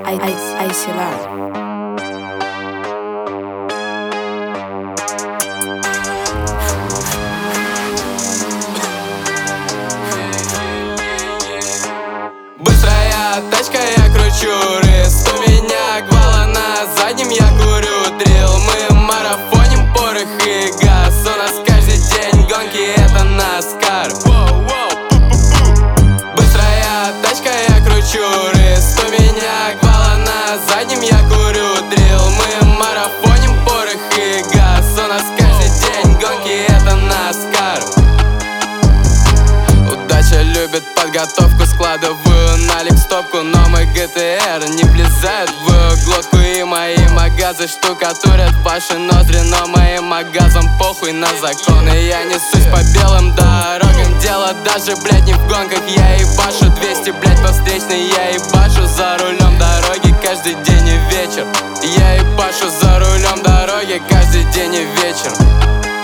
Айсилар. Быстрая тачка, я кручу рейс. У меня гвала на заднем, я курю дрил. Мы марафоним порох и газ. У нас каждый день гонки, это NASCAR. Быстрая тачка, я кручу рейс. У меня гвала на заднем, я курю дрил. Мы марафоним порох и газ. У нас каждый день гонки, это NASCAR. Удача любит подготовку, складываю налик в стопку. Но мой ГТР не влезает в глотку. И мои магазы штукатурят ваши ноздри. Но моим магазам похуй на законы. Я несусь по белым дорогам. Дело даже, блядь, не в гонках. Я ебашу 200, блядь, по встречной. Я ебашу за рулем дороги каждый день и вечер. Я ебашу за рулем дороги каждый день и вечер.